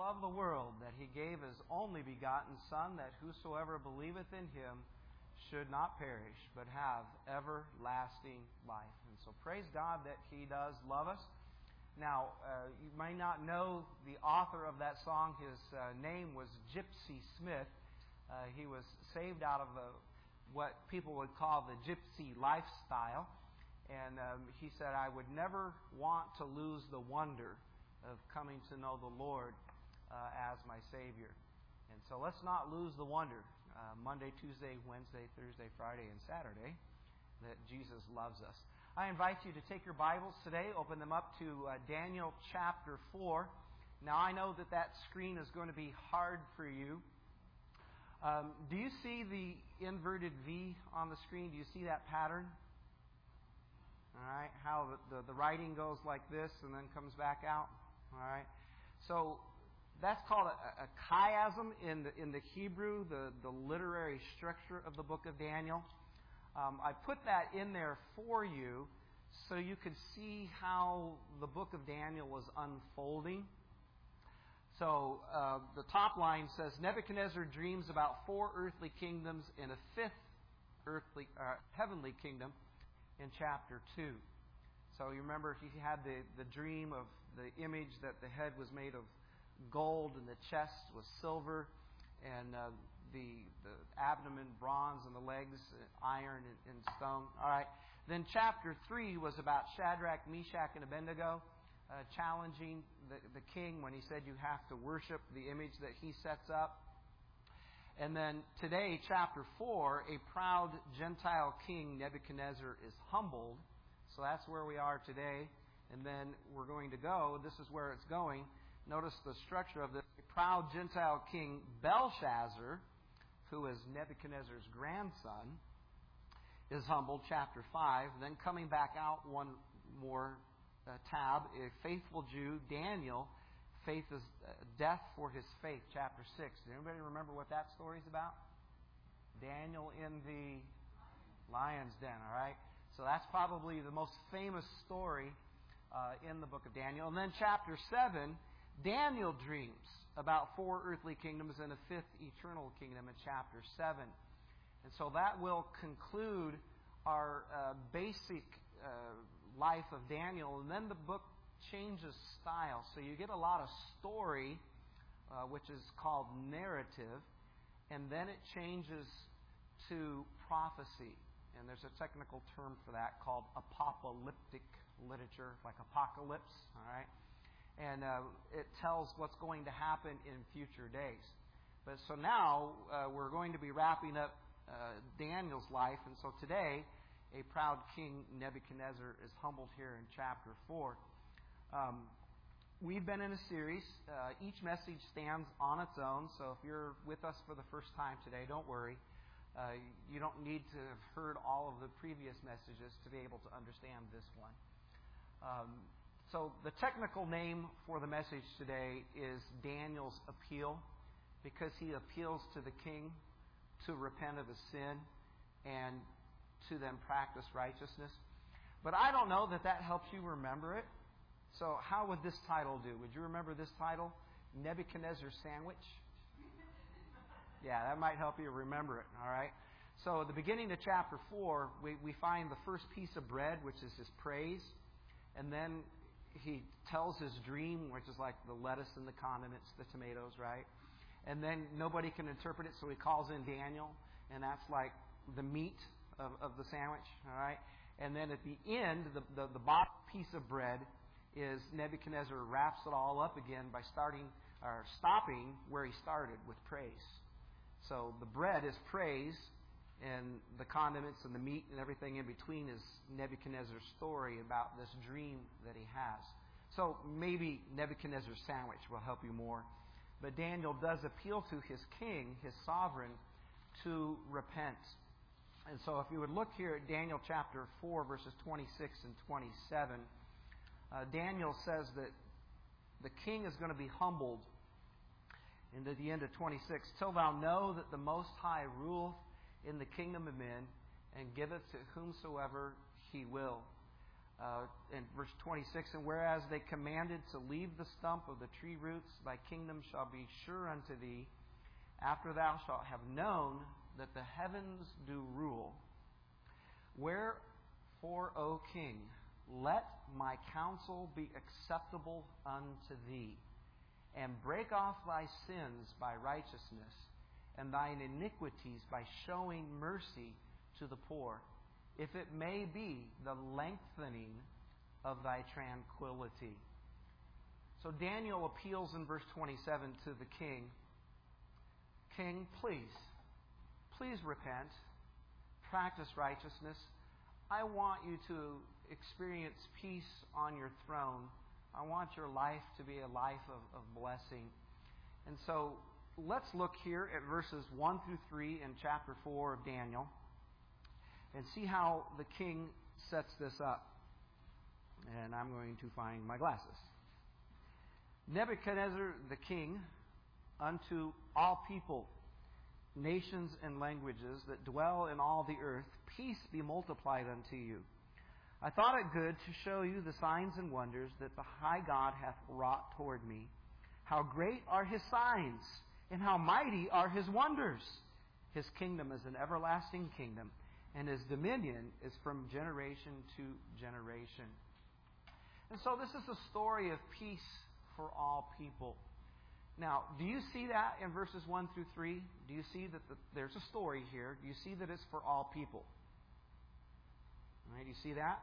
loved the world that He gave His only begotten Son, that whosoever believeth in Him should not perish, but have everlasting life. And so praise God that He does love us. Now, you may not know the author of that song. His name was Gypsy Smith. He was saved out of what people would call the gypsy lifestyle. And he said, I would never want to lose the wonder of coming to know the Lord as my Savior. And so let's not lose the wonder Monday, Tuesday, Wednesday, Thursday, Friday, and Saturday that Jesus loves us. I invite you to take your Bibles today, open them up to Daniel chapter 4. Now I know that screen is going to be hard for you. Do you see the inverted V on the screen? Do you see that pattern? All right, how the writing goes like this and then comes back out. All right, so that's called a chiasm in the Hebrew, the literary structure of the book of Daniel. I put that in there for you so you could see how the book of Daniel was unfolding. So the top line says, Nebuchadnezzar dreams about 4 earthly kingdoms and a 5th heavenly kingdom in chapter 2. So you remember he had the dream of the image that the head was made of gold and the chest was silver and the abdomen bronze and the legs iron and stone. All right. Then chapter 3 was about Shadrach, Meshach, and Abednego challenging the king when he said you have to worship the image that he sets up. And then today, chapter 4, a proud Gentile king, Nebuchadnezzar, is humbled. So that's where we are today. And then we're going to go. This is where it's going. Notice the structure of this. A proud Gentile king, Belshazzar, who is Nebuchadnezzar's grandson, is humbled, chapter 5. Then coming back out one more tab, a faithful Jew, Daniel, faith is death for his faith, chapter 6. Does anybody remember what that story is about? Daniel in the lion's den, all right? So that's probably the most famous story in the book of Daniel. And then chapter 7, Daniel dreams about 4 earthly kingdoms and a 5th eternal kingdom in chapter 7. And so that will conclude our basic life of Daniel. And then the book changes style. So you get a lot of story, which is called narrative, and then it changes to prophecy. And there's a technical term for that called apocalyptic literature, like apocalypse, all right? And it tells what's going to happen in future days. But so now we're going to be wrapping up Daniel's life, and so today a proud king, Nebuchadnezzar, is humbled here in chapter 4. We've been in a series. Each message stands on its own, so if you're with us for the first time today, don't worry. You don't need to have heard all of the previous messages to be able to understand this one. So the technical name for the message today is Daniel's appeal, because he appeals to the king to repent of his sin and to then practice righteousness. But I don't know that helps you remember it. So how would this title do? Would you remember this title? Nebuchadnezzar Sandwich? Yeah, that might help you remember it, all right? So at the beginning of chapter 4, we find the first piece of bread, which is his praise. And then he tells his dream, which is like the lettuce and the condiments, the tomatoes, right? And then nobody can interpret it, so he calls in Daniel, and that's like the meat of the sandwich, all right? And then at the end, the bottom piece of bread is Nebuchadnezzar wraps it all up again by stopping where he started with praise. So the bread is praise, and the condiments and the meat and everything in between is Nebuchadnezzar's story about this dream that he has. So maybe Nebuchadnezzar's sandwich will help you more. But Daniel does appeal to his king, his sovereign, to repent. And so if you would look here at Daniel chapter 4, verses 26 and 27, Daniel says that the king is going to be humbled. And at the end of 26, till thou know that the Most High ruleth in the kingdom of men, and giveth to whomsoever he will. In verse 26, and whereas they commanded to leave the stump of the tree roots, thy kingdom shall be sure unto thee, after thou shalt have known that the heavens do rule. Wherefore, O King, let my counsel be acceptable unto thee, and break off thy sins by righteousness, and thine iniquities by showing mercy to the poor, if it may be the lengthening of thy tranquility. So Daniel appeals in verse 27 to the king. King, please repent, practice righteousness. I want you to experience peace on your throne. I want your life to be a life of blessing. And so let's look here at verses 1 through 3 in chapter 4 of Daniel and see how the king sets this up. And I'm going to find my glasses. Nebuchadnezzar the king, unto all people, nations and languages that dwell in all the earth, peace be multiplied unto you. I thought it good to show you the signs and wonders that the high God hath wrought toward me. How great are his signs, and how mighty are his wonders. His kingdom is an everlasting kingdom, and his dominion is from generation to generation. And so this is a story of peace for all people. Now, do you see that in verses 1 through 3? Do you see that there's a story here? Do you see that it's for all people? All right, do you see that?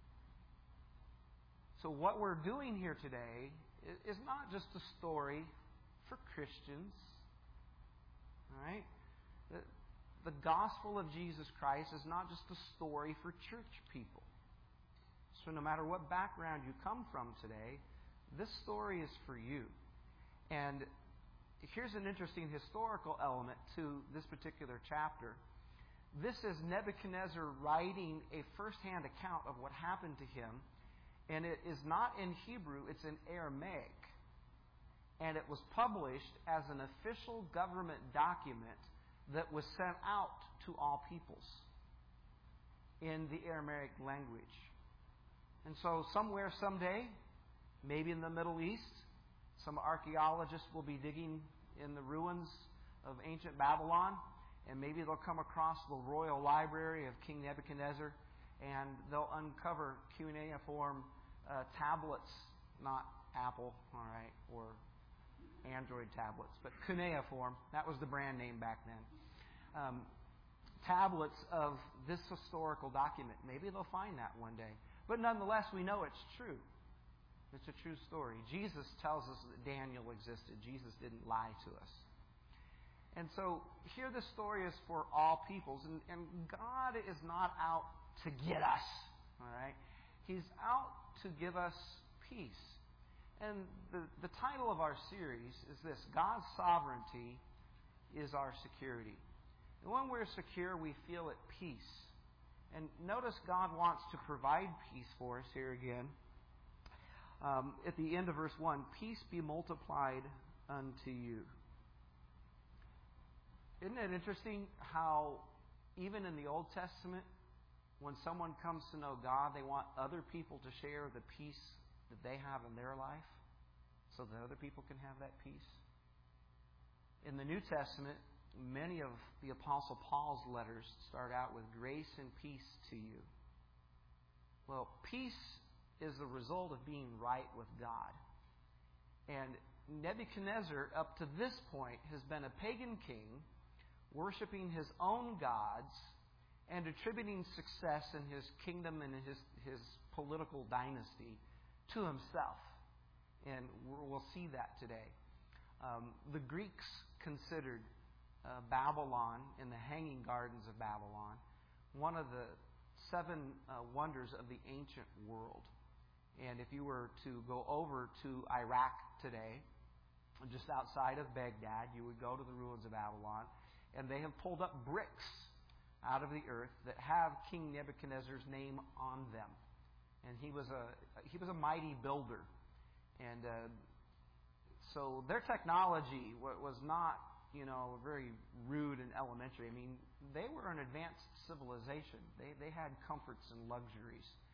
So what we're doing here today is not just a story for Christians. All right? The gospel of Jesus Christ is not just a story for church people. So no matter what background you come from today, this story is for you. And here's an interesting historical element to this particular chapter. This is Nebuchadnezzar writing a first-hand account of what happened to him. And it is not in Hebrew, it's in Aramaic. And it was published as an official government document that was sent out to all peoples in the Aramaic language. And so somewhere, someday, maybe in the Middle East, some archaeologists will be digging in the ruins of ancient Babylon, and maybe they'll come across the royal library of King Nebuchadnezzar, and they'll uncover cuneiform tablets, not Apple, all right, or Android tablets, but cuneiform. That was the brand name back then. Tablets of this historical document. Maybe they'll find that one day. But nonetheless, we know it's true. It's a true story. Jesus tells us that Daniel existed. Jesus didn't lie to us. And so here the story is for all peoples. And God is not out to get us. All right? He's out to give us peace. And the title of our series is this: God's sovereignty is our security. And when we're secure, we feel at peace. And notice God wants to provide peace for us here again. At the end of verse 1, peace be multiplied unto you. Isn't it interesting how even in the Old Testament, when someone comes to know God, they want other people to share the peace that they have in their life so that other people can have that peace? In the New Testament, many of the Apostle Paul's letters start out with grace and peace to you. Well, peace is the result of being right with God. And Nebuchadnezzar, up to this point, has been a pagan king, worshiping his own gods and attributing success in his kingdom and his political dynasty to himself. And we'll see that today. The Greeks considered Babylon and the Hanging Gardens of Babylon one of the 7 wonders of the ancient world. And if you were to go over to Iraq today, just outside of Baghdad, you would go to the ruins of Babylon, and they have pulled up bricks out of the earth that have King Nebuchadnezzar's name on them. And he was a mighty builder. And so their technology was not, very rude and elementary. I mean, they were an advanced civilization. They had comforts and luxuries.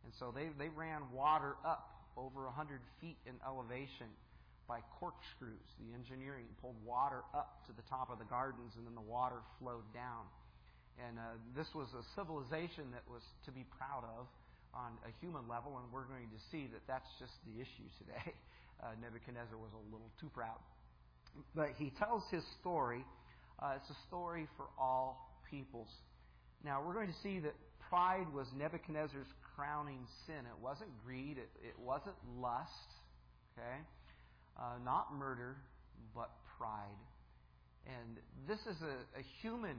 And so they ran water up over 100 feet in elevation by corkscrews. The engineering pulled water up to the top of the gardens, and then the water flowed down. And this was a civilization that was to be proud of on a human level, and we're going to see that that's just the issue today. Nebuchadnezzar was a little too proud. But he tells his story. It's a story for all peoples. Now, we're going to see that pride was Nebuchadnezzar's crowning sin. It wasn't greed. It wasn't lust. Okay? Not murder, but pride. And this is a human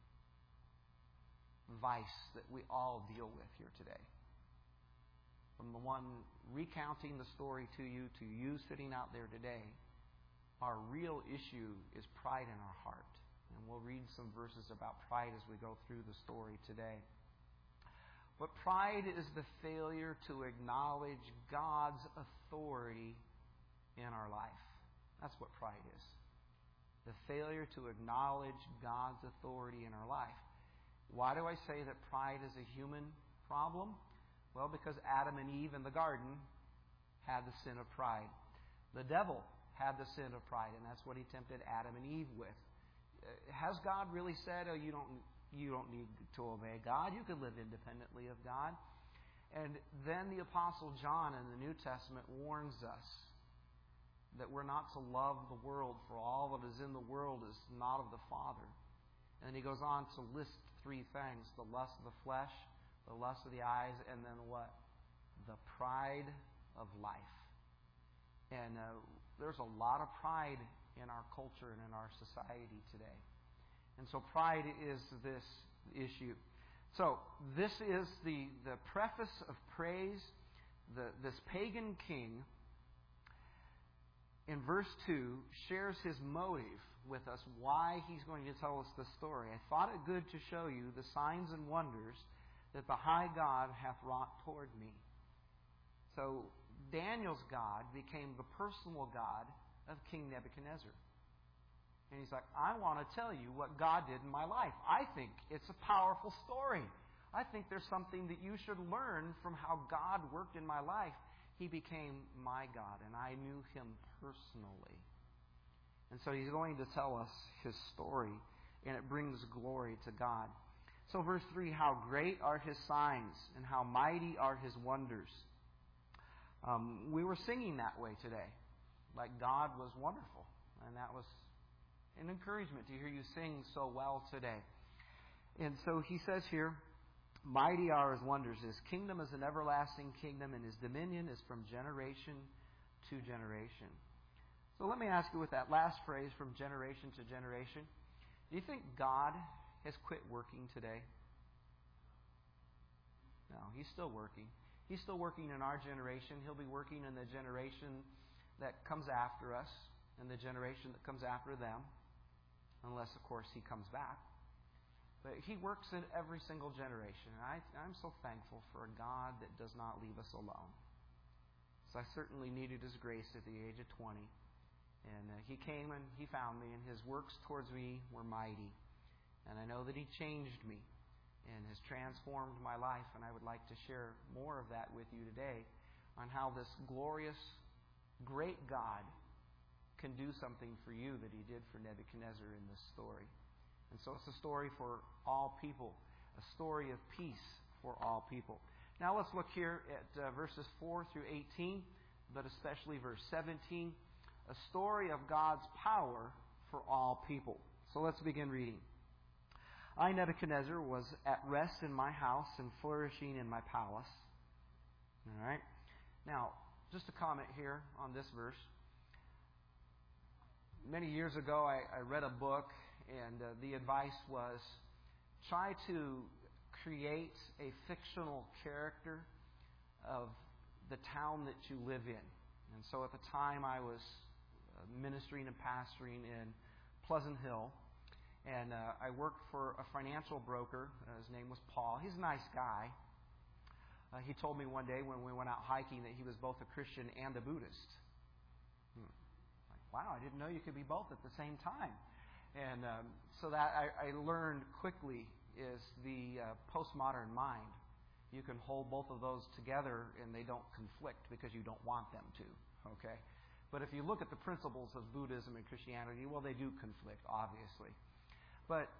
vice that we all deal with here today. From the one recounting the story to you sitting out there today, our real issue is pride in our heart. And we'll read some verses about pride as we go through the story today. But pride is the failure to acknowledge God's authority in our life. That's what pride is. The failure to acknowledge God's authority in our life. Why do I say that pride is a human problem? Well, because Adam and Eve in the garden had the sin of pride. The devil had the sin of pride, and that's what he tempted Adam and Eve with. Has God really said, oh, you don't need to obey God. You can live independently of God. And then the Apostle John in the New Testament warns us that we're not to love the world, for all that is in the world is not of the Father. And he goes on to list three things: the lust of the flesh, the lust of the eyes, and then what? The pride of life. And there's a lot of pride in our culture and in our society today. And so pride is this issue. So this is the preface of praise. This pagan king, in verse 2, shares his motive with us, why he's going to tell us the story. I thought it good to show you the signs and wonders that the high God hath wrought toward me. So Daniel's God became the personal God of King Nebuchadnezzar. And he's like, I want to tell you what God did in my life. I think it's a powerful story. I think there's something that you should learn from how God worked in my life. He became my God, and I knew him personally. And so he's going to tell us his story, and it brings glory to God. So verse 3, how great are his signs, and how mighty are his wonders. We were singing that way today, like God was wonderful. And that was an encouragement to hear you sing so well today. And so he says here, mighty are his wonders. His kingdom is an everlasting kingdom, and his dominion is from generation to generation. So let me ask you with that last phrase, from generation to generation, do you think God has quit working today? No, he's still working. He's still working in our generation. He'll be working in the generation that comes after us and the generation that comes after them, unless, of course, he comes back. But he works in every single generation. And I'm so thankful for a God that does not leave us alone. So I certainly needed his grace at the age of 20. And he came and he found me, and his works towards me were mighty. And I know that he changed me and has transformed my life. And I would like to share more of that with you today on how this glorious, great God can do something for you that he did for Nebuchadnezzar in this story. And so it's a story for all people, a story of peace for all people. Now let's look here at verses 4 through 18, but especially verse 17, a story of God's power for all people. So let's begin reading. I, Nebuchadnezzar, was at rest in my house and flourishing in my palace. All right. Now, just a comment here on this verse. Many years ago, I read a book, and the advice was, try to create a fictional character of the town that you live in. And so at the time, I was ministering and pastoring in Pleasant Hill, and I worked for a financial broker. His name was Paul. He's a nice guy. He told me one day when we went out hiking that he was both a Christian and a Buddhist. Like, wow, I didn't know you could be both at the same time. And so that I learned quickly is the postmodern mind. you can hold both of those together and they don't conflict because you don't want them to. Okay? But if you look at the principles of Buddhism and Christianity, well, they do conflict, obviously. But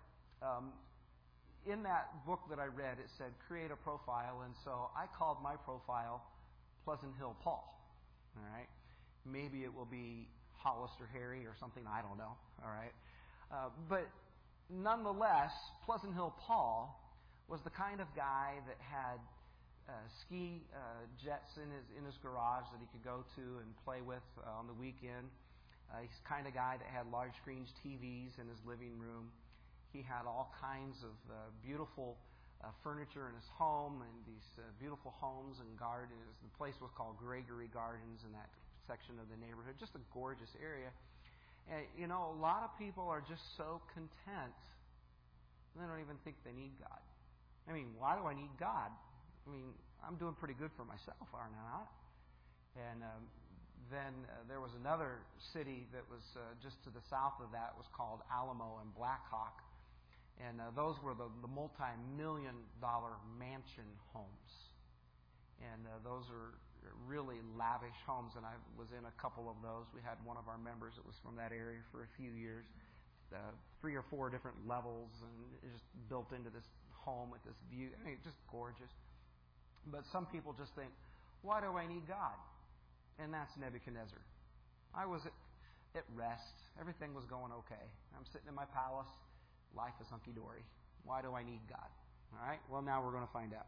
in that book that I read, it said create a profile, and so I called my profile Pleasant Hill Paul. All right? Maybe it will be Hollister Harry or something, I don't know. All right? But nonetheless, Pleasant Hill Paul was the kind of guy that had ski jets in his garage that he could go to and play with on the weekend. He's the kind of guy that had large screen TVs in his living room. He had all kinds of beautiful furniture in his home and these beautiful homes and gardens. The place was called Gregory Gardens in that section of the neighborhood. Just a gorgeous area. And, a lot of people are just so content, they don't even think they need God. I mean, why do I need God? I mean, I'm doing pretty good for myself, aren't I not? And then there was another city that was just to the south of that, was called Alamo and Blackhawk. And those were the multi-million-dollar mansion homes. And those are really lavish homes, and I was in a couple of those. We had one of our members that was from that area for a few years. 3 or 4 different levels, and it just built into this home with this view. I mean, just gorgeous. But some people just think, why do I need God? And that's Nebuchadnezzar. I was at rest. Everything was going okay. I'm sitting in my palace. Life is hunky-dory. Why do I need God? All right? Well, now we're going to find out.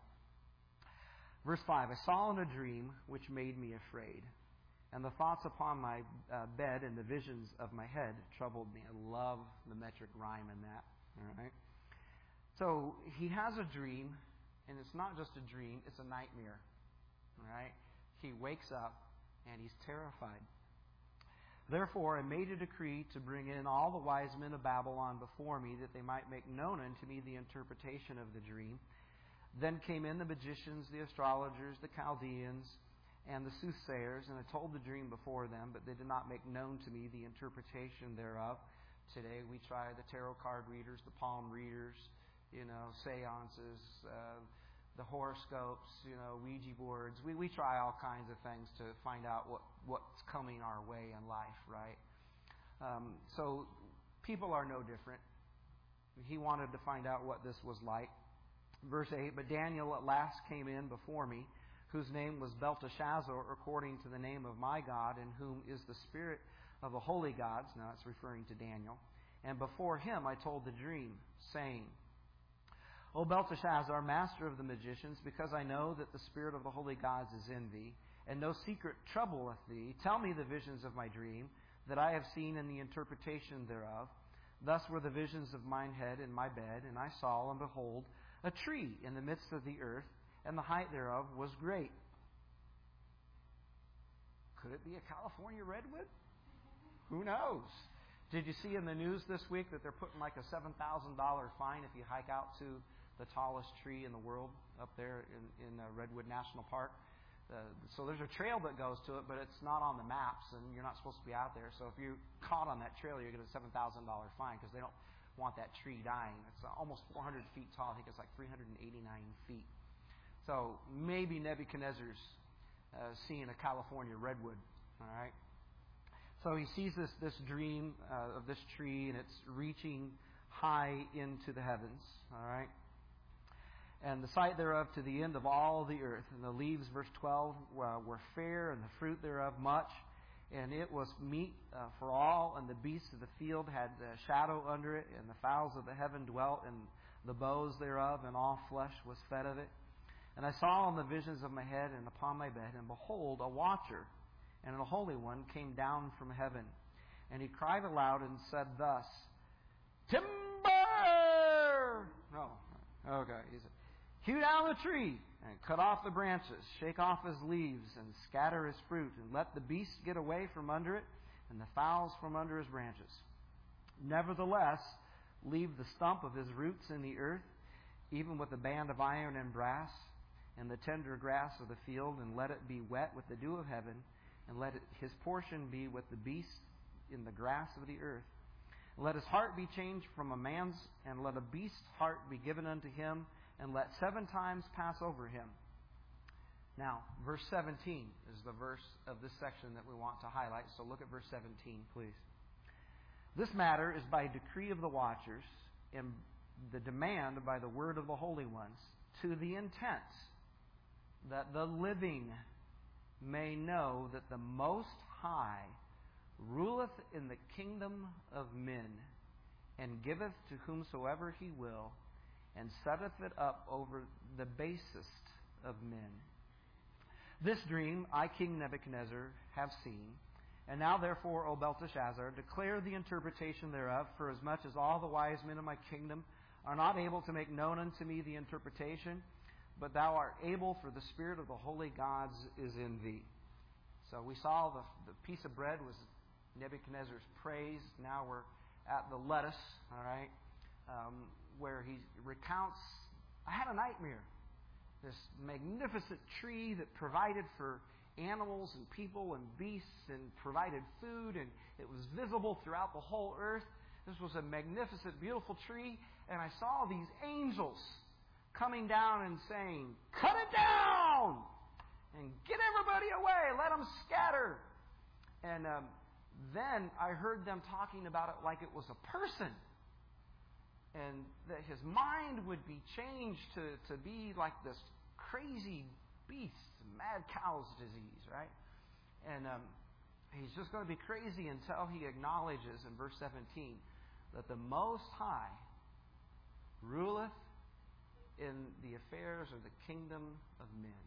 Verse 5, I saw in a dream which made me afraid, and the thoughts upon my bed and the visions of my head troubled me. I love the metric rhyme in that. All right? So he has a dream, and it's not just a dream, it's a nightmare. All right? He wakes up, and he's terrified. Therefore, I made a decree to bring in all the wise men of Babylon before me, that they might make known unto me the interpretation of the dream. Then came in the magicians, the astrologers, the Chaldeans, and the soothsayers, and I told the dream before them, but they did not make known to me the interpretation thereof. Today we try the tarot card readers, the palm readers, seances, the horoscopes, Ouija boards. We try all kinds of things to find out what's coming our way in life, right? So people are no different. He wanted to find out what this was like. Verse 8, but Daniel at last came in before me, whose name was Belteshazzar, according to the name of my God, in whom is the spirit of the holy gods. Now it's referring to Daniel. And before him I told the dream, saying, O Belteshazzar, master of the magicians, because I know that the spirit of the holy gods is in thee, and no secret troubleth thee, tell me the visions of my dream, that I have seen in the interpretation thereof. Thus were the visions of mine head in my bed, and I saw, and behold, a tree in the midst of the earth, and the height thereof was great. Could it be a California redwood? Who knows? Did you see in the news this week that they're putting like a $7,000 fine if you hike out to the tallest tree in the world up there in Redwood National Park? So there's a trail that goes to it, but it's not on the maps, and you're not supposed to be out there. So if you're caught on that trail, you get a $7,000 fine because they don't want that tree dying. It's almost 400 feet tall. I think it's like 389 feet. So maybe Nebuchadnezzar's seeing a California redwood. All right. So he sees this dream of this tree, and it's reaching high into the heavens. All right. And the sight thereof to the end of all the earth. And the leaves, verse 12, were fair, and the fruit thereof much. And it was meat for all, and the beasts of the field had shadow under it, and the fowls of the heaven dwelt in the boughs thereof, and all flesh was fed of it. And I saw in the visions of my head and upon my bed, and behold, a watcher and a holy one came down from heaven. And he cried aloud and said thus, Timber! No. Okay. He said, hew down the tree, and cut off the branches, shake off his leaves, and scatter his fruit, and let the beasts get away from under it, and the fowls from under his branches. Nevertheless, leave the stump of his roots in the earth, even with a band of iron and brass, and the tender grass of the field, and let it be wet with the dew of heaven, and let his portion be with the beasts in the grass of the earth. Let his heart be changed from a man's, and let a beast's heart be given unto him, and let 7 times pass over him. Now, verse 17 is the verse of this section that we want to highlight. So look at verse 17, please. This matter is by decree of the watchers, and the demand by the word of the holy ones, to the intent that the living may know that the Most High ruleth in the kingdom of men, and giveth to whomsoever he will, and setteth it up over the basest of men. This dream I, King Nebuchadnezzar, have seen. And now therefore, O Belteshazzar, declare the interpretation thereof, for as much as all the wise men of my kingdom are not able to make known unto me the interpretation, but thou art able, for the spirit of the holy gods is in thee. So we saw the piece of bread was Nebuchadnezzar's praise. Now we're at the lettuce, all right, where he recounts, I had a nightmare. This magnificent tree that provided for animals and people and beasts and provided food, and it was visible throughout the whole earth. This was a magnificent, beautiful tree, and I saw these angels coming down and saying, cut it down! And get everybody away! Let them scatter! And then I heard them talking about it like it was a person. And that his mind would be changed to be like this crazy beast, mad cow's disease, right? And he's just going to be crazy until he acknowledges in verse 17 that the Most High ruleth in the affairs of the kingdom of men.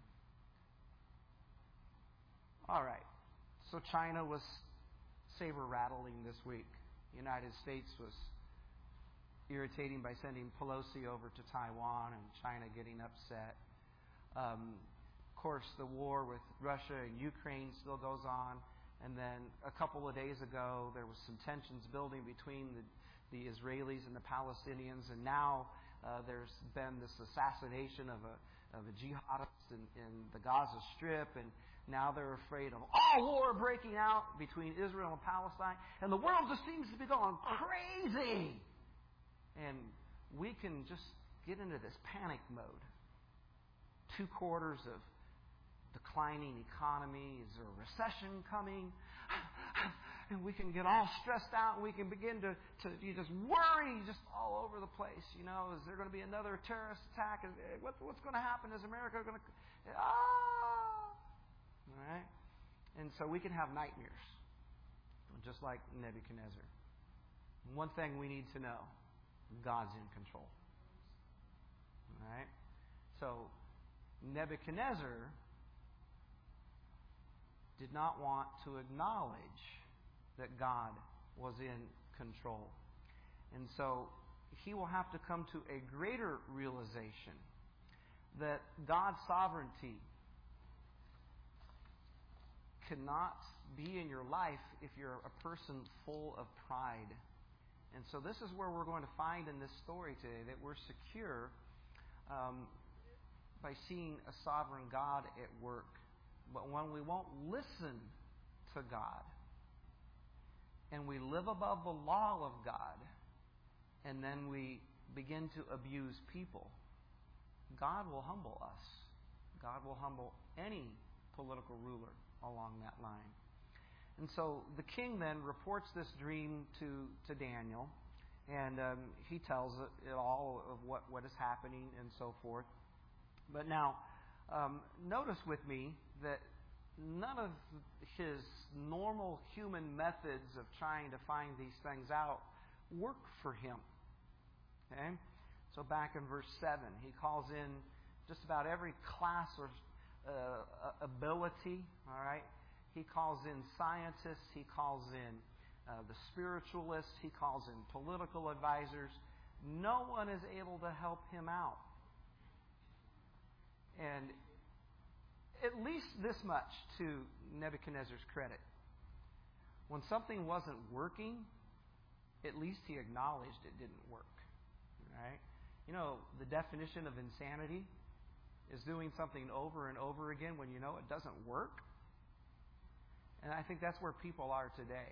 All right. So China was saber-rattling this week. The United States was irritating by sending Pelosi over to Taiwan, and China getting upset. Of course, the war with Russia and Ukraine still goes on. And then a couple of days ago, there was some tensions building between the Israelis and the Palestinians. And now there's been this assassination of a jihadist in the Gaza Strip. And now they're afraid of all war breaking out between Israel and Palestine. And the world just seems to be going crazy. And we can just get into this panic mode. 2 quarters of declining economy. Is there a recession coming? And we can get all stressed out, and we can begin to you just worry just all over the place. You know, is there going to be another terrorist attack? What's going to happen? Is America going to... All right? And so we can have nightmares, just like Nebuchadnezzar. One thing we need to know, God's in control. All right? So Nebuchadnezzar did not want to acknowledge that God was in control. And so he will have to come to a greater realization that God's sovereignty cannot be in your life if you're a person full of pride. And so this is where we're going to find in this story today that we're secure by seeing a sovereign God at work. But when we won't listen to God and we live above the law of God and then we begin to abuse people, God will humble us. God will humble any political ruler along that line. And so the king then reports this dream to Daniel, and he tells it all of what is happening and so forth. But now, notice with me that none of his normal human methods of trying to find these things out work for him. Okay? So back in verse 7, he calls in just about every class or ability. All right? He calls in scientists. He calls in the spiritualists. He calls in political advisors. No one is able to help him out. And at least this much to Nebuchadnezzar's credit. When something wasn't working, at least he acknowledged it didn't work. Right? You know, the definition of insanity is doing something over and over again when you know it doesn't work. And I think that's where people are today.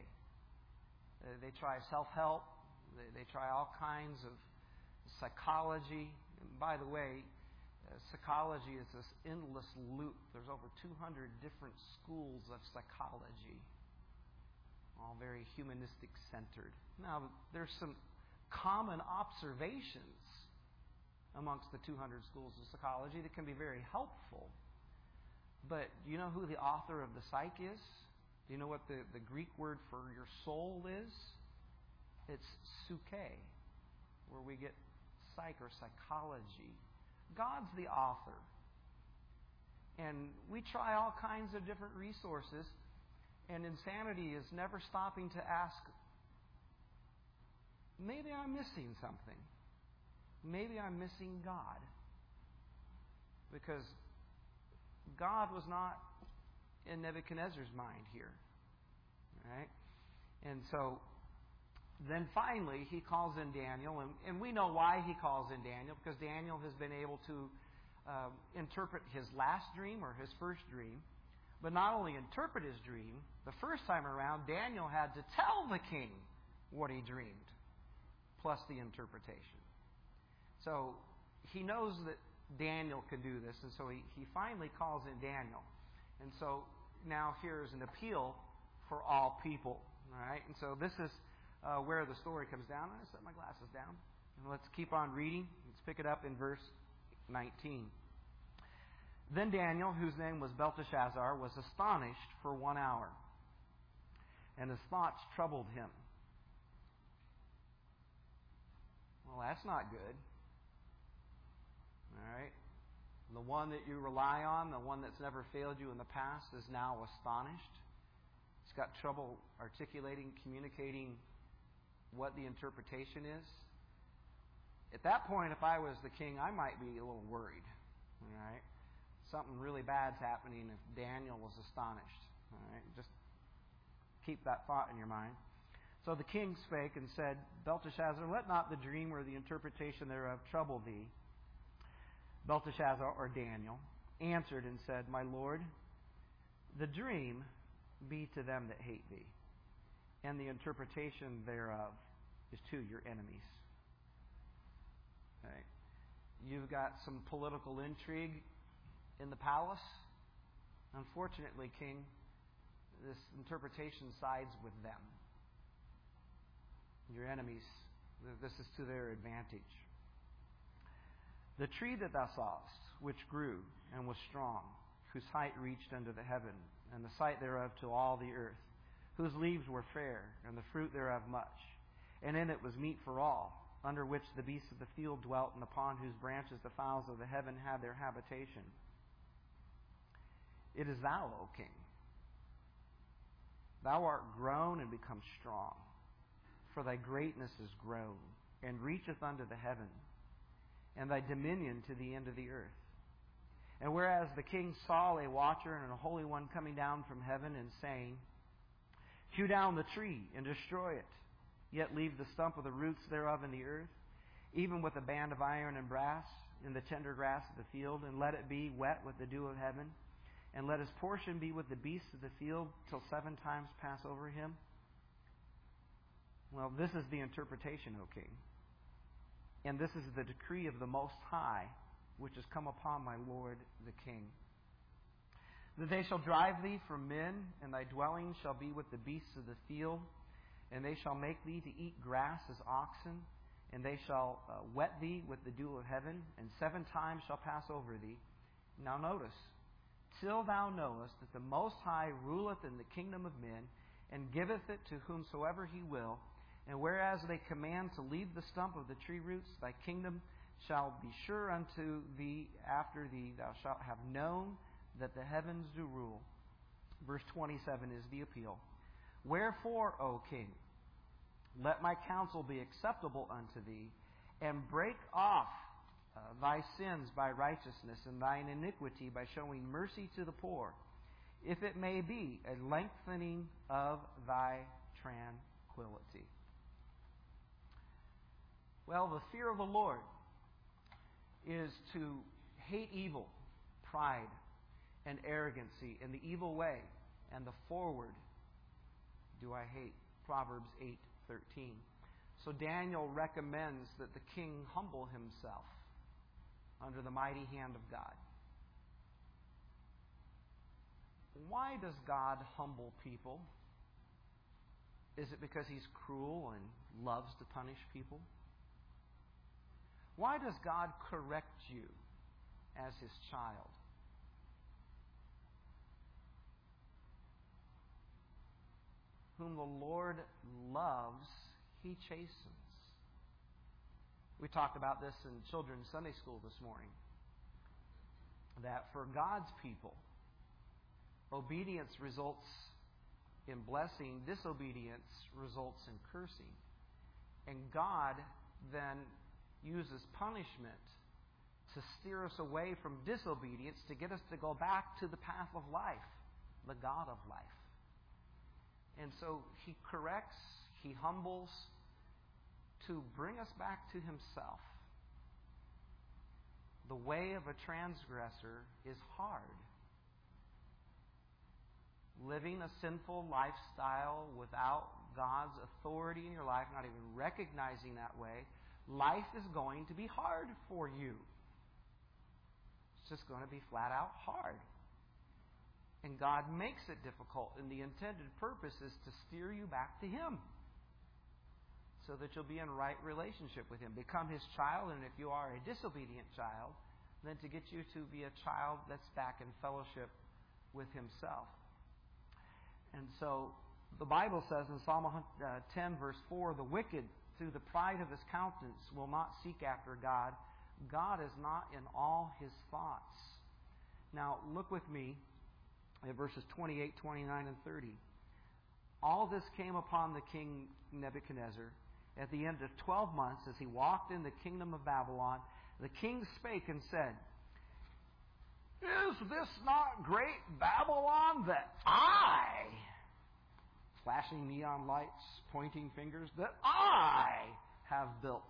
They try self-help. They try all kinds of psychology. And by the way, psychology is this endless loop. There's over 200 different schools of psychology, all very humanistic centered. Now, there's some common observations amongst the 200 schools of psychology that can be very helpful. But do you know who the author of the Psyche is? Do you know what the Greek word for your soul is? It's psyche, where we get psych or psychology. God's the author. And we try all kinds of different resources, and insanity is never stopping to ask, maybe I'm missing something. Maybe I'm missing God. Because God was not in Nebuchadnezzar's mind here. Right? And so then finally he calls in Daniel, and we know why he calls in Daniel, because Daniel has been able to interpret his last dream or his first dream. But not only interpret his dream, the first time around Daniel had to tell the king what he dreamed, plus the interpretation. So he knows that Daniel can do this, and so he finally calls in Daniel. And so now here's an appeal for all people. All right? And so this is where the story comes down. I set my glasses down. And let's keep on reading. Let's pick it up in verse 19. Then Daniel, whose name was Belteshazzar, was astonished for 1 hour, and his thoughts troubled him. Well, that's not good. All right? The one that you rely on, the one that's never failed you in the past, is now astonished. He's got trouble articulating, communicating what the interpretation is. At that point, if I was the king, I might be a little worried. All right? Something really bad's happening if Daniel was astonished. All right? Just keep that thought in your mind. So the king spake and said, Belteshazzar, let not the dream or the interpretation thereof trouble thee. Belteshazzar, or Daniel, answered and said, My lord, the dream be to them that hate thee, and the interpretation thereof is to your enemies. Okay. You've got some political intrigue in the palace. Unfortunately, king, this interpretation sides with them. Your enemies, this is to their advantage. The tree that thou sawest, which grew and was strong, whose height reached unto the heaven, and the sight thereof to all the earth, whose leaves were fair, and the fruit thereof much, and in it was meat for all, under which the beasts of the field dwelt, and upon whose branches the fowls of the heaven had their habitation. It is thou, O king. Thou art grown and become strong, for thy greatness is grown, and reacheth unto the heaven, and thy dominion to the end of the earth. And whereas the king saw a watcher and a holy one coming down from heaven, and saying, Hew down the tree and destroy it, yet leave the stump of the roots thereof in the earth, even with a band of iron and brass in the tender grass of the field, and let it be wet with the dew of heaven, and let his portion be with the beasts of the field till 7 times pass over him. Well, this is the interpretation, O king. And this is the decree of the Most High, which has come upon my lord the king. That they shall drive thee from men, and thy dwelling shall be with the beasts of the field, and they shall make thee to eat grass as oxen, and they shall wet thee with the dew of heaven, and 7 times shall pass over thee. Now notice, till thou knowest that the Most High ruleth in the kingdom of men, and giveth it to whomsoever he will, and whereas they command to leave the stump of the tree roots, thy kingdom shall be sure unto thee after thee. Thou shalt have known that the heavens do rule. Verse 27 is the appeal. Wherefore, O king, let my counsel be acceptable unto thee, and break off thy sins by righteousness, and thine iniquity by showing mercy to the poor, if it may be a lengthening of thy tranquility. Well, the fear of the Lord is to hate evil, pride, and arrogancy, and the evil way, and the forward do I hate. Proverbs 8:13. So Daniel recommends that the king humble himself under the mighty hand of God. Why does God humble people? Is it because He's cruel and loves to punish people? Why does God correct you as His child? Whom the Lord loves, He chastens. We talked about this in children's Sunday school this morning. That for God's people, obedience results in blessing, disobedience results in cursing. And God then uses punishment to steer us away from disobedience to get us to go back to the path of life, the God of life. And so He corrects, He humbles to bring us back to Himself. The way of a transgressor is hard. Living a sinful lifestyle without God's authority in your life, not even recognizing that way, life is going to be hard for you. It's just going to be flat out hard. And God makes it difficult, and the intended purpose is to steer you back to Him so that you'll be in right relationship with Him. Become His child, and if you are a disobedient child, then to get you to be a child that's back in fellowship with Himself. And so the Bible says in Psalm 10 verse 4, the wicked through the pride of his countenance will not seek after God. God is not in all his thoughts. Now look with me at verses 28, 29, and 30. All this came upon the king Nebuchadnezzar at the end of 12 months as he walked in the kingdom of Babylon. The king spake and said, Is this not great Babylon that I, flashing neon lights, pointing fingers, that I have built?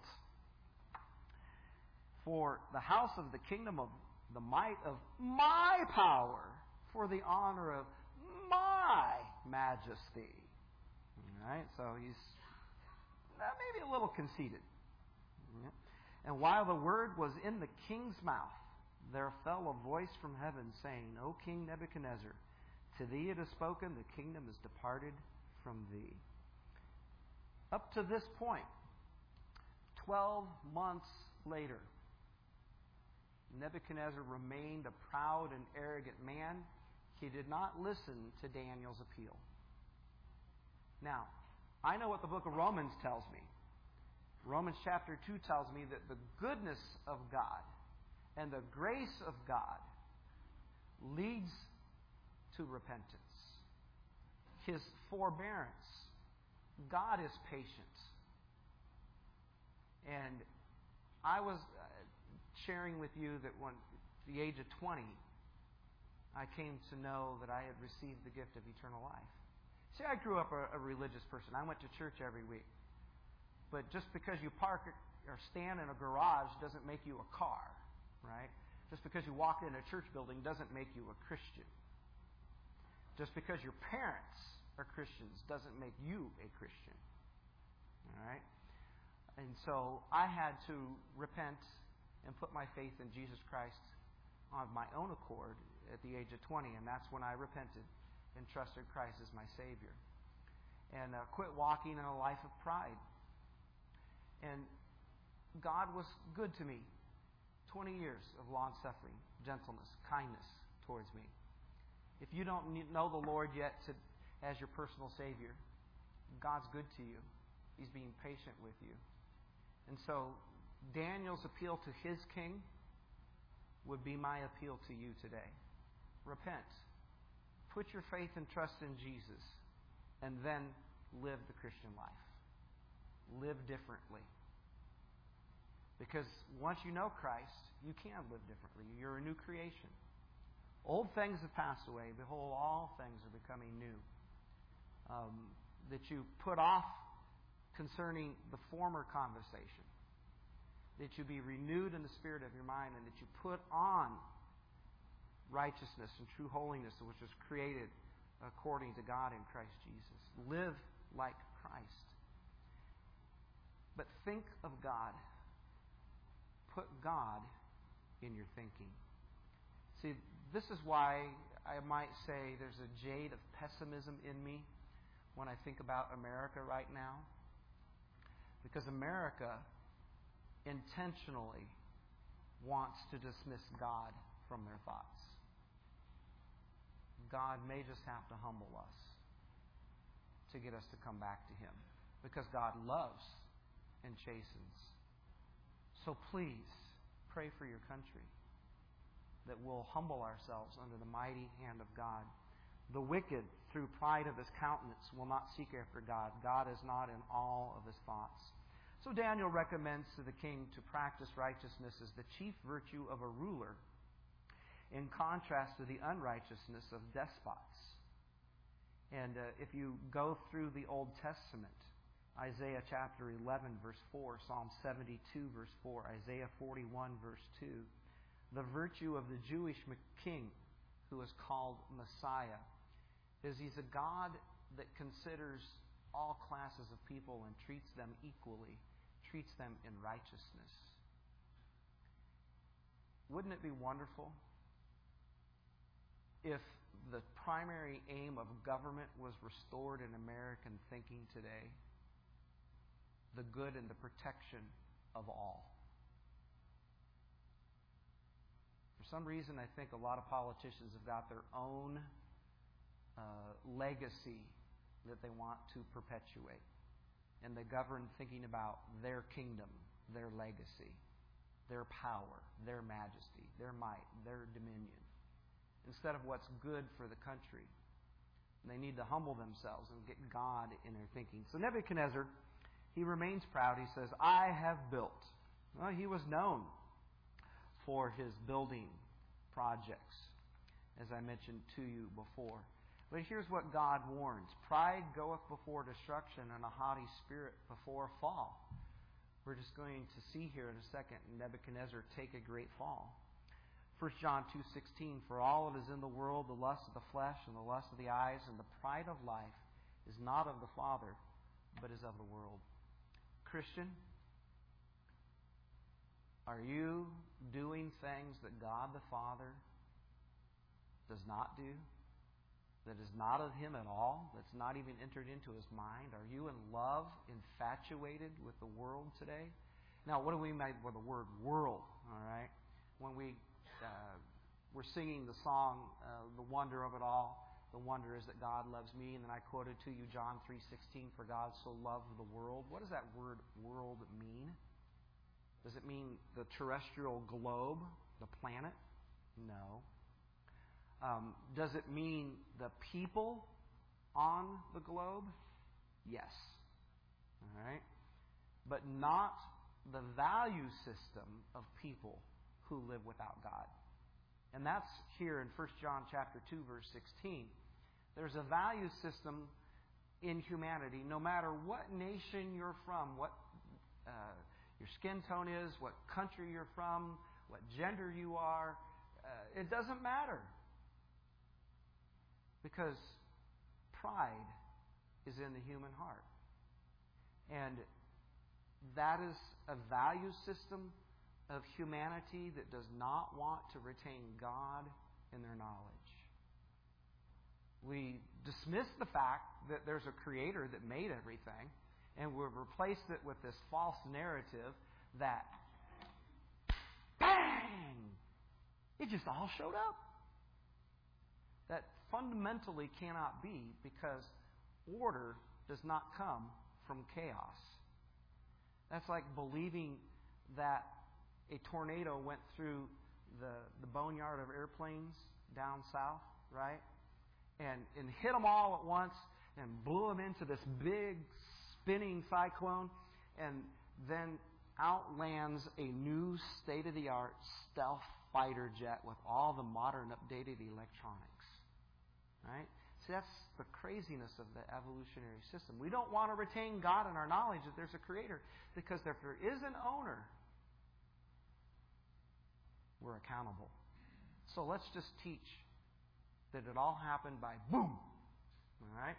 For the house of the kingdom of the might of my power, for the honor of my majesty. All right, so he's maybe a little conceited. Yeah. And while the word was in the king's mouth, there fell a voice from heaven saying, O King Nebuchadnezzar, to thee it is spoken, the kingdom is departed from thee. Up to this point, 12 months later, Nebuchadnezzar remained a proud and arrogant man. He did not listen to Daniel's appeal. Now, I know what the book of Romans tells me. Romans chapter 2 tells me that the goodness of God and the grace of God leads to repentance. His forbearance. God is patient. And I was sharing with you that when at the age of 20, I came to know that I had received the gift of eternal life. See, I grew up a religious person. I went to church every week. But just because you park or stand in a garage doesn't make you a car, right? Just because you walk in a church building doesn't make you a Christian. Just because your parents are Christians doesn't make you a Christian. All right? And so I had to repent and put my faith in Jesus Christ on my own accord at the age of 20, and that's when I repented and trusted Christ as my Savior. And quit walking in a life of pride. And God was good to me. 20 years of long-suffering, gentleness, kindness towards me. If you don't know the Lord yet as your personal Savior, God's good to you. He's being patient with you. And so Daniel's appeal to his king would be my appeal to you today. Repent. Put your faith and trust in Jesus, and then live the Christian life. Live differently. Because once you know Christ, you can live differently. You're a new creation. Old things have passed away. Behold, all things are becoming new. That you put off concerning the former conversation. That you be renewed in the spirit of your mind, and that you put on righteousness and true holiness, which was created according to God in Christ Jesus. Live like Christ. But think of God. Put God in your thinking. See, this is why I might say there's a jade of pessimism in me when I think about America right now. Because America intentionally wants to dismiss God from their thoughts. God may just have to humble us to get us to come back to Him. Because God loves and chastens. So please, pray for your country, that we'll humble ourselves under the mighty hand of God. The wicked, through pride of his countenance, will not seek after God. God is not in all of his thoughts. So Daniel recommends to the king to practice righteousness as the chief virtue of a ruler, in contrast to the unrighteousness of despots. And if you go through the Old Testament, Isaiah chapter 11, verse 4, Psalm 72, verse 4, Isaiah 41, verse 2, the virtue of the Jewish king, who is called Messiah, is he's a God that considers all classes of people and treats them equally, treats them in righteousness. Wouldn't it be wonderful if the primary aim of government was restored in American thinking today? The good and the protection of all. For some reason, I think a lot of politicians have got their own legacy that they want to perpetuate. And they govern thinking about their kingdom, their legacy, their power, their majesty, their might, their dominion, instead of what's good for the country. And they need to humble themselves and get God in their thinking. So Nebuchadnezzar, he remains proud. He says, I have built. Well, he was known for his building projects, as I mentioned to you before. But here's what God warns. Pride goeth before destruction, and a haughty spirit before a fall. We're just going to see here in a second Nebuchadnezzar take a great fall. 1 John 2:16, for all that is in the world, the lust of the flesh and the lust of the eyes and the pride of life is not of the Father, but is of the world. Christian, are you doing things that God the Father does not do? That is not of Him at all? That's not even entered into His mind? Are you in love, infatuated with the world today? Now, what do we mean by the word world? All right, when we're singing the song, "The Wonder of It All," the wonder is that God loves me, and then I quoted to you John 3:16, for God so loved the world. What does that word world mean? Does it mean the terrestrial globe, the planet? No. Does it mean the people on the globe? Yes. All right? But not the value system of people who live without God. And that's here in 1 John chapter 2, verse 16. There's a value system in humanity, no matter what nation you're from, what your skin tone is, what country you're from, what gender you are, it doesn't matter. Because pride is in the human heart. And that is a value system of humanity that does not want to retain God in their knowledge. We dismiss the fact that there's a creator that made everything, and we've replaced it with this false narrative that, bang, it just all showed up. That fundamentally cannot be, because order does not come from chaos. That's like believing that a tornado went through the boneyard of airplanes down south, right? And hit them all at once and blew them into this big spinning cyclone, and then outlands a new state-of-the-art stealth fighter jet with all the modern updated electronics. Right? See, that's the craziness of the evolutionary system. We don't want to retain God in our knowledge that there's a creator, because if there is an owner, we're accountable. So let's just teach that it all happened by boom. All right?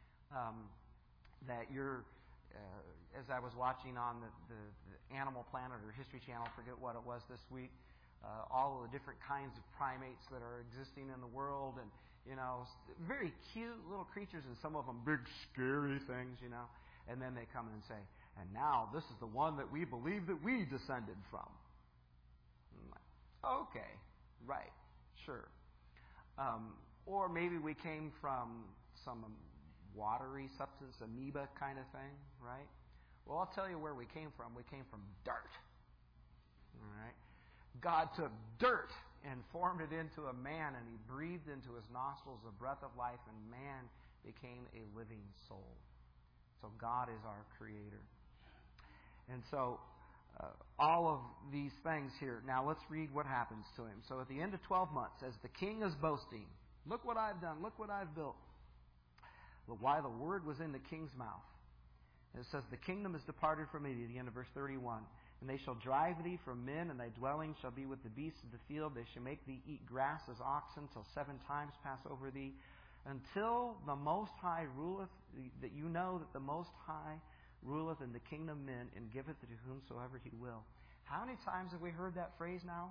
That you're, as I was watching on the Animal Planet or History Channel, forget what it was this week, all of the different kinds of primates that are existing in the world, and very cute little creatures, and some of them big scary things, And then they come in and say, and now this is the one that we believe that we descended from. I'm like, okay, right, sure. Or maybe we came from some watery substance, amoeba kind of thing, right? Well, I'll tell you where we came from. We came from dirt. All right? God took dirt and formed it into a man, and He breathed into his nostrils the breath of life, and man became a living soul. So God is our Creator. And so all of these things here. Now let's read what happens to him. So at the end of 12 months, as the king is boasting, look what I've done, look what I've built. But while the word was in the king's mouth, it says, the kingdom is departed from me, at the end of verse 31. And they shall drive thee from men, and thy dwelling shall be with the beasts of the field. They shall make thee eat grass as oxen, till 7 times pass over thee, until the Most High ruleth, that you know that the Most High ruleth in the kingdom of men, and giveth it to whomsoever He will. How many times have we heard that phrase now?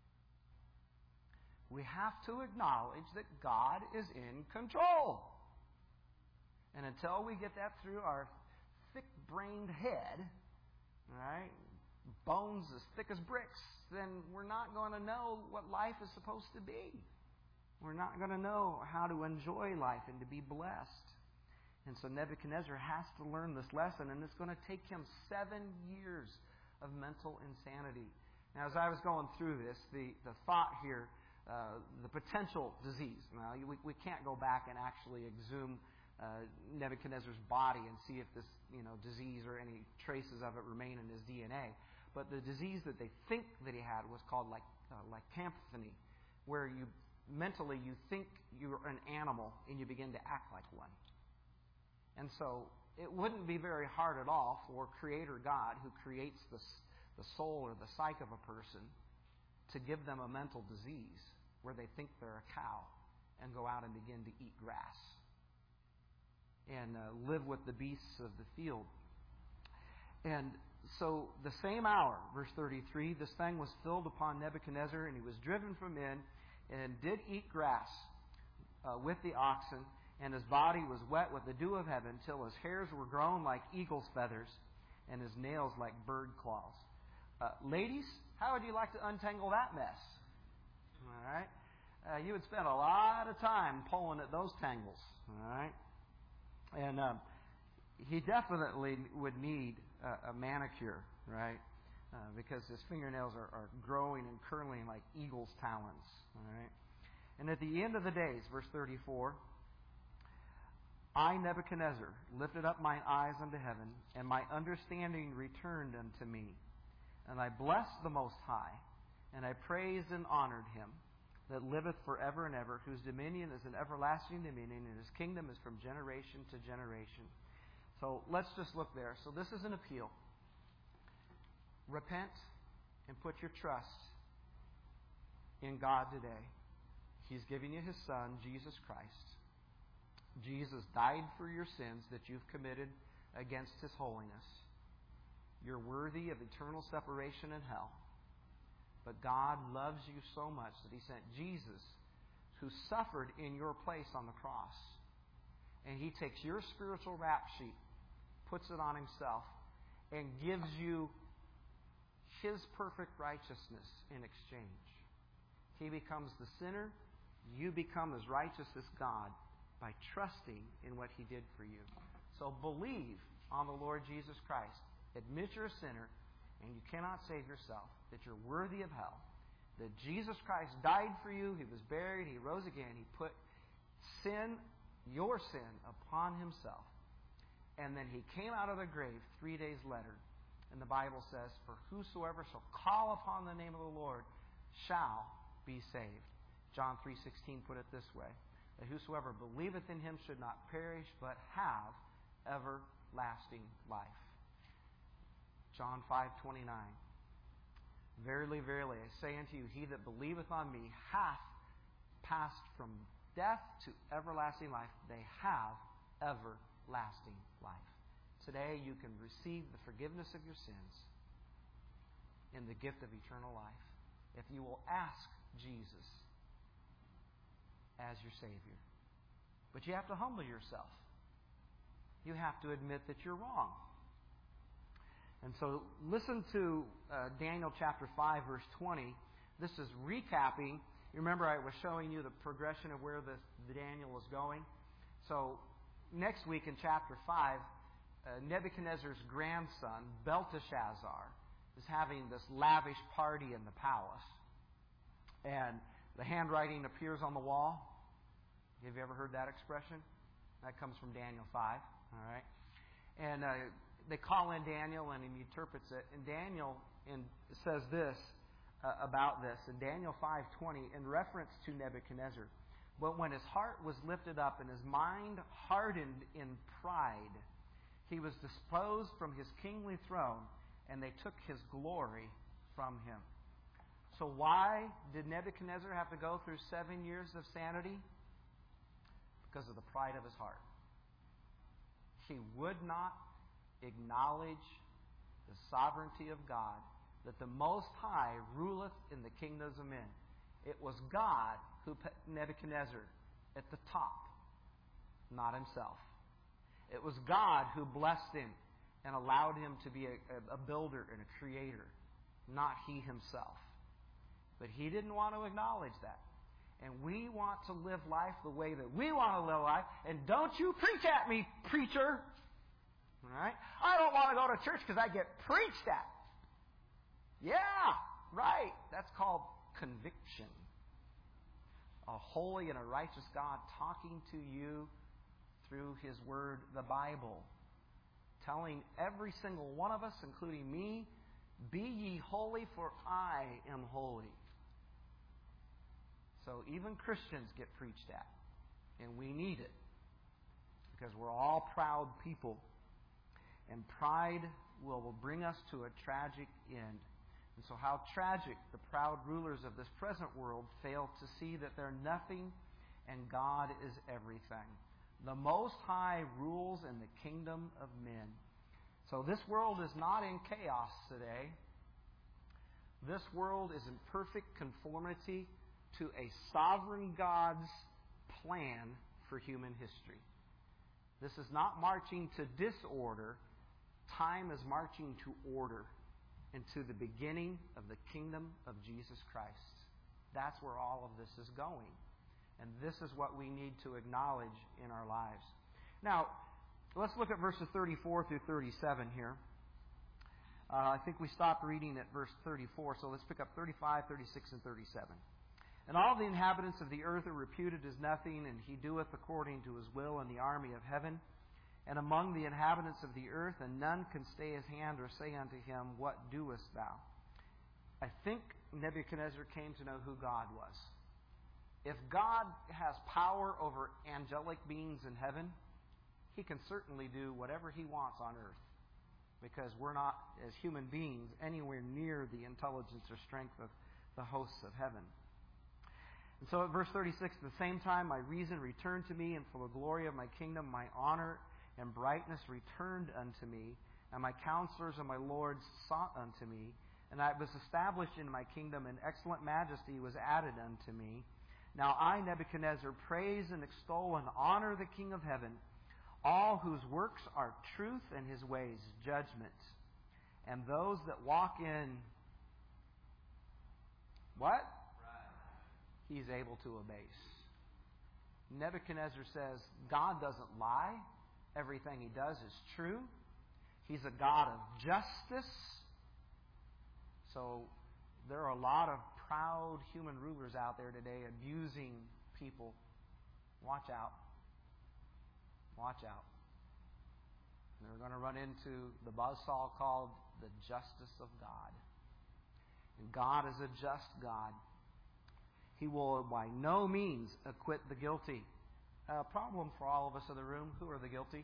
We have to acknowledge that God is in control. And until we get that through our thick-brained head, right, bones as thick as bricks, then we're not going to know what life is supposed to be. We're not going to know how to enjoy life and to be blessed. And so Nebuchadnezzar has to learn this lesson, and it's going to take him 7 years of mental insanity. Now, as I was going through this, the thought here, the potential disease. Now, we can't go back and actually exhume Nebuchadnezzar's body and see if this disease or any traces of it remain in his DNA. But the disease that they think that he had was called lycanthropy, where you mentally you think you're an animal and you begin to act like one. And so it wouldn't be very hard at all for Creator God, who creates the soul or the psyche of a person, to give them a mental disease where they think they're a cow and go out and begin to eat grass and live with the beasts of the field. And so the same hour, verse 33, this thing was filled upon Nebuchadnezzar, and he was driven from men and did eat grass with the oxen, and his body was wet with the dew of heaven, till his hairs were grown like eagle's feathers, and his nails like bird claws. Ladies, how would you like to untangle that mess? All right? You would spend a lot of time pulling at those tangles. All right? And he definitely would need a manicure, right? Because his fingernails are growing and curling like eagle's talons. All right? And at the end of the days, verse 34, I, Nebuchadnezzar, lifted up mine eyes unto heaven, and my understanding returned unto me. And I blessed the Most High, and I praised and honored Him, that liveth forever and ever, whose dominion is an everlasting dominion, and His kingdom is from generation to generation. So let's just look there. So this is an appeal. Repent and put your trust in God today. He's giving you His Son, Jesus Christ. Jesus died for your sins that you've committed against His holiness. You're worthy of eternal separation in hell. But God loves you so much that He sent Jesus, who suffered in your place on the cross. And He takes your spiritual rap sheet, puts it on Himself, and gives you His perfect righteousness in exchange. He becomes the sinner. You become as righteous as God by trusting in what He did for you. So believe on the Lord Jesus Christ. Admit you're a sinner and you cannot save yourself, that you're worthy of hell, that Jesus Christ died for you, He was buried, He rose again, He put sin, your sin, upon Himself. And then He came out of the grave 3 days later. And the Bible says, for whosoever shall call upon the name of the Lord shall be saved. John 3:16 put it this way, that whosoever believeth in Him should not perish, but have everlasting life. John 5:29. Verily, verily, I say unto you, he that believeth on me hath passed from death to everlasting life. They have everlasting life. Today you can receive the forgiveness of your sins and the gift of eternal life. if you will ask Jesus as your Savior. But you have to humble yourself. You have to admit that you're wrong. And so listen to Daniel chapter 5, verse 20. This is recapping. You remember I was showing you the progression of where the Daniel was going. So next week in chapter 5, Nebuchadnezzar's grandson, Belteshazzar, is having this lavish party in the palace. And the handwriting appears on the wall. Have you ever heard that expression? That comes from Daniel 5. All right. And they call in Daniel, and he interprets it. And Daniel says this about this in Daniel 5:20 in reference to Nebuchadnezzar. But when his heart was lifted up and his mind hardened in pride, he was disposed from his kingly throne, and they took his glory from him. So why did Nebuchadnezzar have to go through 7 years of sanity? Because of the pride of his heart. He would not acknowledge the sovereignty of God, that the Most High ruleth in the kingdoms of men. It was God who put Nebuchadnezzar at the top, not himself. It was God who blessed him and allowed him to be a builder and a creator, not he himself. But he didn't want to acknowledge that. And we want to live life the way that we want to live life. And don't you preach at me, preacher. All right? I don't want to go to church because I get preached at. Yeah, right. That's called conviction. A holy and a righteous God talking to you through His Word, the Bible. Telling every single one of us, including me, be ye holy, for I am holy. So even Christians get preached at. And we need it. Because we're all proud people. And pride will bring us to a tragic end. And so how tragic the proud rulers of this present world fail to see that they're nothing and God is everything. The Most High rules in the kingdom of men. So this world is not in chaos today. This world is in perfect conformity to a sovereign God's plan for human history. This is not marching to disorder. Time is marching to order and to the beginning of the kingdom of Jesus Christ. That's where all of this is going. And this is what we need to acknowledge in our lives. Now, let's look at verses 34 through 37 here. I think we stopped reading at verse 34, so let's pick up 35, 36, and 37. And all the inhabitants of the earth are reputed as nothing, and he doeth according to his will in the army of heaven. And among the inhabitants of the earth, and none can stay his hand or say unto him, What doest thou? I think Nebuchadnezzar came to know who God was. If God has power over angelic beings in heaven, He can certainly do whatever He wants on earth. Because we're not, as human beings, anywhere near the intelligence or strength of the hosts of heaven. And so at verse 36, at the same time my reason returned to me, and for the glory of my kingdom my honor and brightness returned unto me, and my counselors and my lords sought unto me, and I was established in my kingdom, and excellent majesty was added unto me. Now I, Nebuchadnezzar, praise and extol and honor the King of heaven, all whose works are truth and His ways judgment. And those that walk in what? He's able to abase. Nebuchadnezzar says God doesn't lie. Everything He does is true. He's a God of justice. So there are a lot of proud human rulers out there today abusing people. Watch out. Watch out. And they're going to run into the buzzsaw called the justice of God. And God is a just God. He will by no means acquit the guilty. A problem for all of us in the room. Who are the guilty?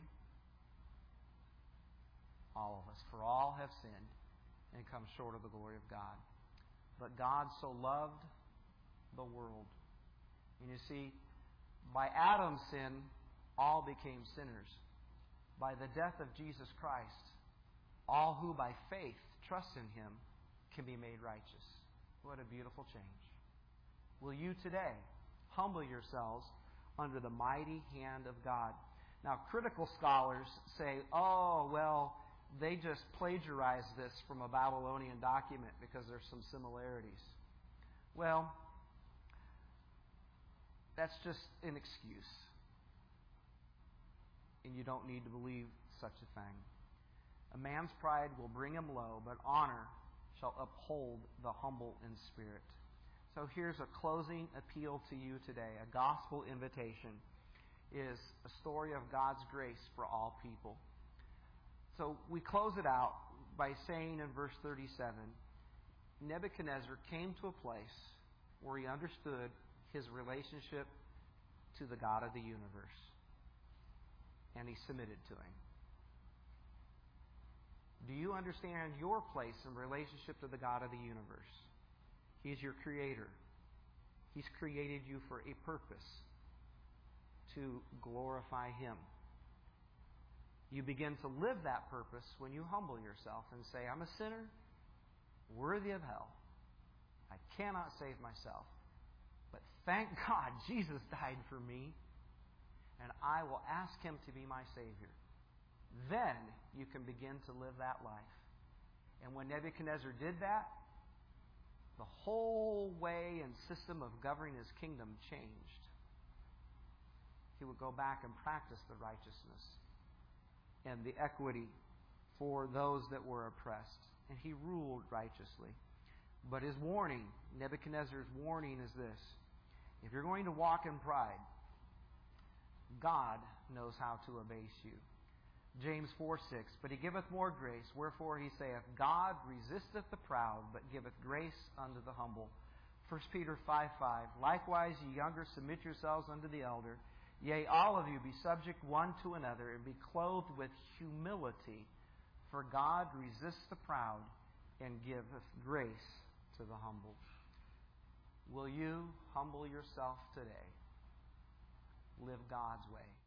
All of us. For all have sinned and come short of the glory of God. But God so loved the world. And you see, by Adam's sin, all became sinners. By the death of Jesus Christ, all who by faith trust in Him can be made righteous. What a beautiful change. Will you today humble yourselves under the mighty hand of God? Now, critical scholars say, oh, well, they just plagiarized this from a Babylonian document because there's some similarities. Well, that's just an excuse. And you don't need to believe such a thing. A man's pride will bring him low, but honor shall uphold the humble in spirit. So here's a closing appeal to you today. A gospel invitation is a story of God's grace for all people. So we close it out by saying in verse 37, Nebuchadnezzar came to a place where he understood his relationship to the God of the universe. And he submitted to him. Do you understand your place in relationship to the God of the universe? He is your creator. He's created you for a purpose, to glorify Him. You begin to live that purpose when you humble yourself and say, I'm a sinner, worthy of hell. I cannot save myself. But thank God Jesus died for me, and I will ask Him to be my Savior. Then you can begin to live that life. And when Nebuchadnezzar did that, the whole way and system of governing his kingdom changed. He would go back and practice the righteousness and the equity for those that were oppressed. And he ruled righteously. But his warning, Nebuchadnezzar's warning is this. If you're going to walk in pride, God knows how to abase you. James 4:6, but He giveth more grace, wherefore He saith, God resisteth the proud, but giveth grace unto the humble. 1 Peter 5:5, likewise ye younger submit yourselves unto the elder. Yea, all of you be subject one to another, and be clothed with humility. For God resists the proud, and giveth grace to the humble. Will you humble yourself today? Live God's way.